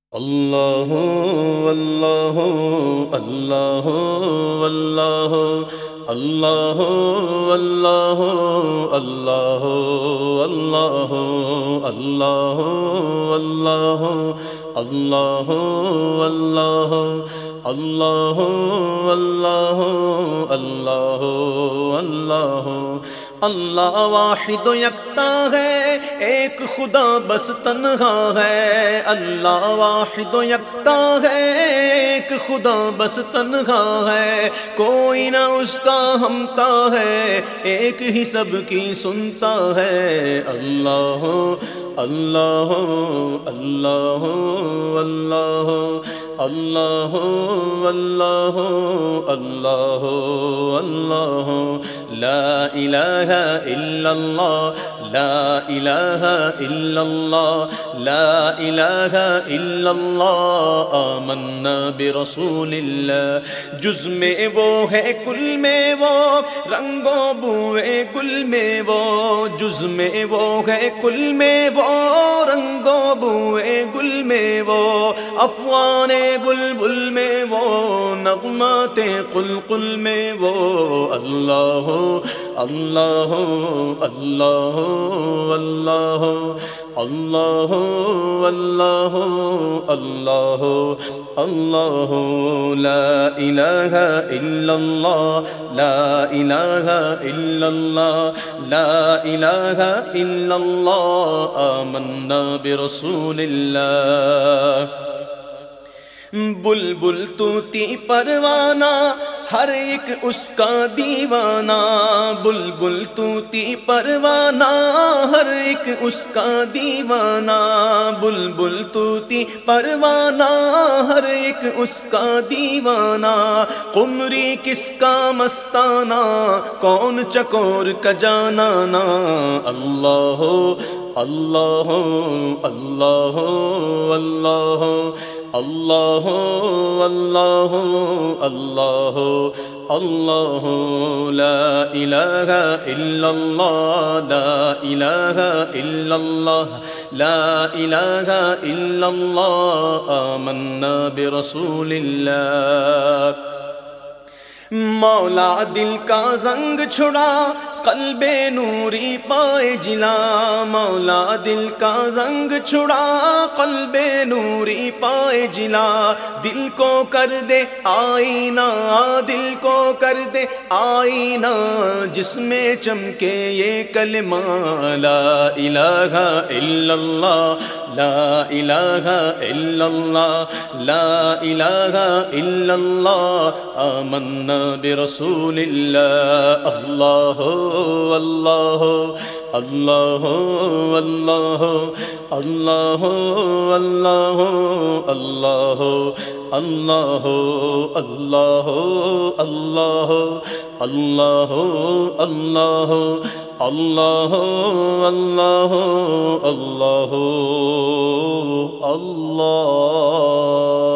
اللہ اللہ اللہ اللہ اللہ اللہ اللہ اللہ اللہ اللہ اللہ اللہ اللہ اللہ اللہ اللہ اللہ واحد و یکتا ہے، ایک خدا بس تنہا ہے۔ اللہ واحد و یکتا ہے، ایک خدا بس تنہا ہے۔ کوئی نہ اس کا ہمتا ہے، ایک ہی سب کی سنتا ہے۔ اللہ اللہ اللہ اللہ اللہ اللہ اللہ اللہ لا الہ الا اللہ لا الہ الا اللہ لا الہ الا اللہ آمنا برسول اللہ۔ جز میں وہ ہے کل میں وہ، رنگ و بوئے گل میں وہ۔ جز میں وہ ہے کل میں وہ، رنگ و بوئے گل میں وہ۔ افغان بلبل میں وہ، نغمات قلقل میں وہ۔ اللہ اللہ اللہ اللہ اللہ اللہ اللہ اللہ لا الہ الا اللہ لا الہ الا اللہ لا الہ الا اللہ آمنا برسول اللہ۔ بلبل طوطی پروانہ ہر ایک اس کا دیوانہ۔ بلبل طوطی پروانہ ہر ایک اس کا دیوانہ۔ بلبل طوطی پروانہ ہر ایک اس کا دیوانہ۔ قمری کس کا مستانہ، کون چکور کا جانانا۔ اللہ اللہ اللہ اللہ اللہ اللہ اللہ اللہ لا الہ الا اللہ لا الہ الا اللہ لا الہ الا اللہ آمنا برسول اللہ۔ مولا دل کا زنگ چھڑا، قلب نوری پائے جلا۔ مولا دل کا زنگ چھڑا، قلب نوری پائے جلا۔ دل کو کر دے آئینہ، دل کو کر دے آئینہ، جس میں چمکے یہ کلمہ لا الہ الا اللہ لا الہ الا اللہ لا الہ الا اللہ آمنا برسول اللہ۔ اللہ اللہ اللہ اللہ اللہ اللہ اللہ اللہ اللہ اللہ اللہ اللہ اللہ اللہ اللہ اللہ